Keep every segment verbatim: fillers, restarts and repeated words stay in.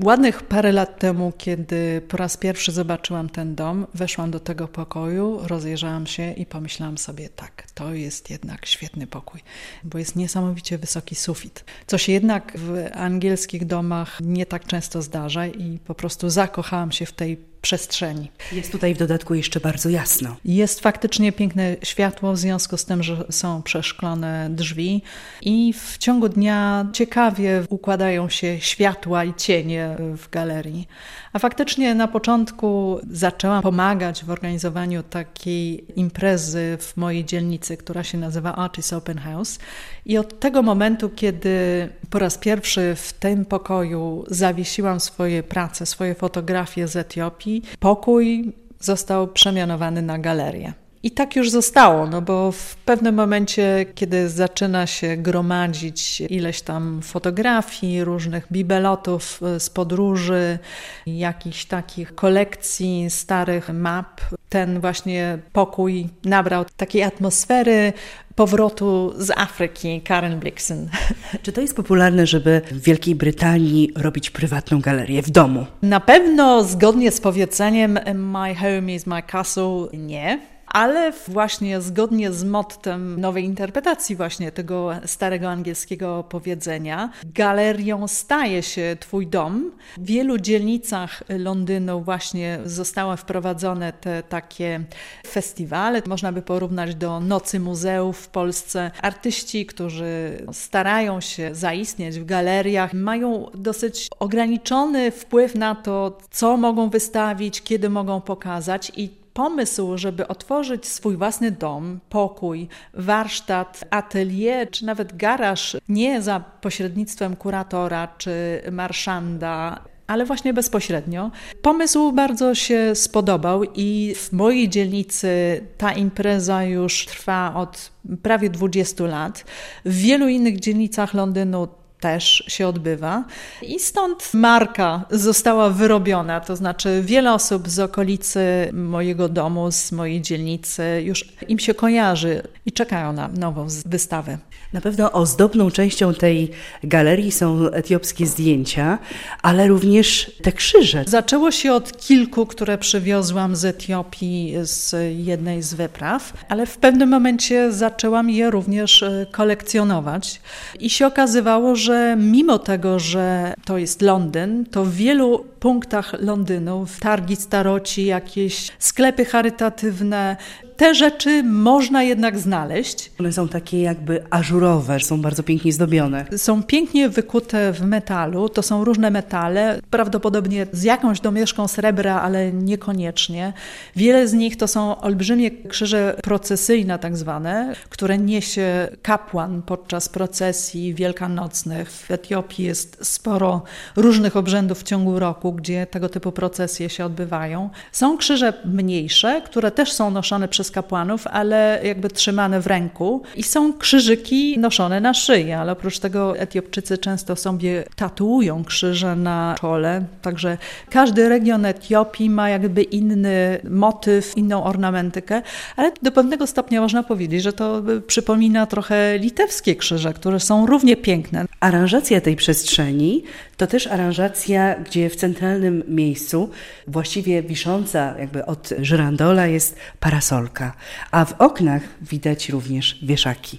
Ładnych parę lat temu, kiedy po raz pierwszy zobaczyłam ten dom, weszłam do tego pokoju, rozejrzałam się i pomyślałam sobie, tak, to jest jednak świetny pokój, bo jest niesamowicie wysoki sufit, co się jednak w angielskich domach nie tak często zdarza i po prostu zakochałam się w tej przestrzeni. Jest tutaj w dodatku jeszcze bardzo jasno. Jest faktycznie piękne światło w związku z tym, że są przeszklone drzwi i w ciągu dnia ciekawie układają się światła i cienie w galerii. A faktycznie na początku zaczęłam pomagać w organizowaniu takiej imprezy w mojej dzielnicy, która się nazywa Artist Open House. I od tego momentu, kiedy po raz pierwszy w tym pokoju zawiesiłam swoje prace, swoje fotografie z Etiopii, pokój został przemianowany na galerię. I tak już zostało, no bo w pewnym momencie, kiedy zaczyna się gromadzić ileś tam fotografii, różnych bibelotów z podróży, jakichś takich kolekcji starych map, ten właśnie pokój nabrał takiej atmosfery powrotu z Afryki, Karen Blixen. Czy to jest popularne, żeby w Wielkiej Brytanii robić prywatną galerię w domu? Na pewno zgodnie z powiedzeniem My home is my castle nie. Ale właśnie zgodnie z mottem nowej interpretacji właśnie tego starego angielskiego powiedzenia, galerią staje się twój dom. W wielu dzielnicach Londynu właśnie zostały wprowadzone te takie festiwale. Można by porównać do Nocy Muzeów w Polsce. Artyści, którzy starają się zaistnieć w galeriach, mają dosyć ograniczony wpływ na to, co mogą wystawić, kiedy mogą pokazać i pomysł, żeby otworzyć swój własny dom, pokój, warsztat, atelier, czy nawet garaż, nie za pośrednictwem kuratora czy marszanda, ale właśnie bezpośrednio. Pomysł bardzo się spodobał i w mojej dzielnicy ta impreza już trwa od prawie dwudziestu lat. W wielu innych dzielnicach Londynu też się odbywa i stąd marka została wyrobiona, to znaczy wiele osób z okolicy mojego domu, z mojej dzielnicy już im się kojarzy i czekają na nową wystawę. Na pewno ozdobną częścią tej galerii są etiopskie zdjęcia, ale również te krzyże. Zaczęło się od kilku, które przywiozłam z Etiopii z jednej z wypraw, ale w pewnym momencie zaczęłam je również kolekcjonować i się okazywało, że mimo tego, że to jest Londyn, to w wielu punktach Londynu, targi staroci, jakieś sklepy charytatywne, te rzeczy można jednak znaleźć. One są takie jakby ażurowe, są bardzo pięknie zdobione. Są pięknie wykute w metalu, to są różne metale, prawdopodobnie z jakąś domieszką srebra, ale niekoniecznie. Wiele z nich to są olbrzymie krzyże procesyjne tak zwane, które niesie kapłan podczas procesji wielkanocnych. W Etiopii jest sporo różnych obrzędów w ciągu roku, gdzie tego typu procesje się odbywają. Są krzyże mniejsze, które też są noszone przez kapłanów, ale jakby trzymane w ręku i są krzyżyki noszone na szyi, ale oprócz tego Etiopczycy często sobie tatuują krzyże na czole, także każdy region Etiopii ma jakby inny motyw, inną ornamentykę, ale do pewnego stopnia można powiedzieć, że to przypomina trochę litewskie krzyże, które są równie piękne. Aranżacja tej przestrzeni to też aranżacja, gdzie w centralnym miejscu, właściwie wisząca jakby od żyrandola, jest parasolka, a w oknach widać również wieszaki.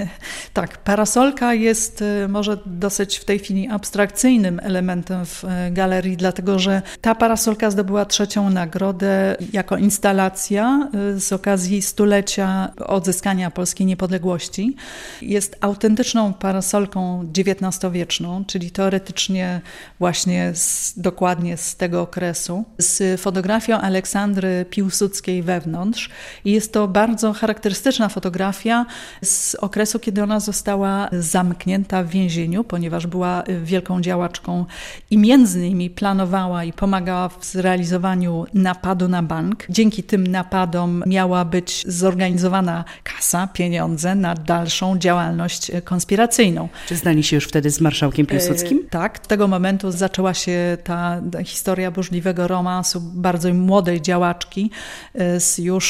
Tak, parasolka jest może dosyć w tej chwili abstrakcyjnym elementem w galerii, dlatego że ta parasolka zdobyła trzecią nagrodę jako instalacja z okazji stulecia odzyskania polskiej niepodległości. Jest autentyczną parasolką dziewiętnastowieczną, czyli teoretycznie właśnie z, dokładnie z tego okresu, z fotografią Aleksandry Piłsudskiej wewnątrz. I jest to bardzo charakterystyczna fotografia z okresu, kiedy ona została zamknięta w więzieniu, ponieważ była wielką działaczką i między innymi planowała i pomagała w zrealizowaniu napadu na bank. Dzięki tym napadom miała być zorganizowana kasa, pieniądze na dalszą działalność konspiracyjną. Czy znali się już wtedy z marszałkiem Piłsudskim? E, tak, od tego momentu zaczęła się ta, ta historia burzliwego romansu bardzo młodej działaczki z już no,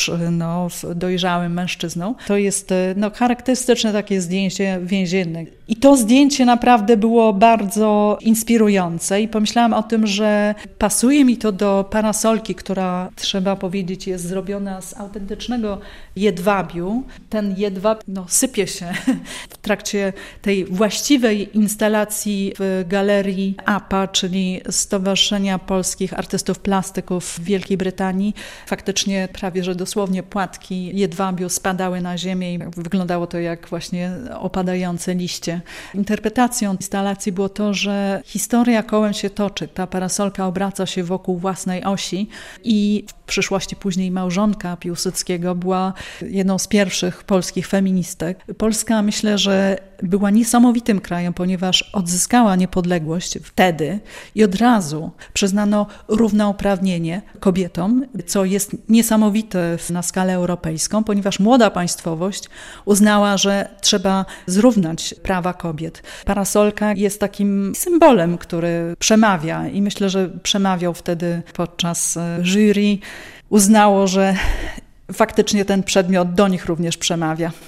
no, dojrzałym mężczyzną. To jest no, charakterystyczne takie zdjęcie więzienne. I to zdjęcie naprawdę było bardzo inspirujące i pomyślałam o tym, że pasuje mi to do parasolki, która, trzeba powiedzieć, jest zrobiona z autentycznego jedwabiu. Ten jedwab no, sypie się w trakcie tej właściwej instalacji w galerii A P A, czyli Stowarzyszenia Polskich Artystów Plastyków w Wielkiej Brytanii. Faktycznie prawie, że dosłownie płatki jedwabiu spadały na ziemię i wyglądało to jak właśnie opadające liście. Interpretacją instalacji było to, że historia kołem się toczy. Ta parasolka obraca się wokół własnej osi i w przyszłości później małżonka Piłsudskiego była jedną z pierwszych polskich feministek. Polska, myślę, że była niesamowitym krajem, ponieważ odzyskała niepodległość wtedy i od razu przyznano równouprawnienie kobietom, co jest niesamowite na skalę europejską, ponieważ młoda państwowość uznała, że trzeba zrównać prawa kobiet. Parasolka jest takim symbolem, który przemawia i myślę, że przemawiał wtedy podczas jury. Uznało, że faktycznie ten przedmiot do nich również przemawia.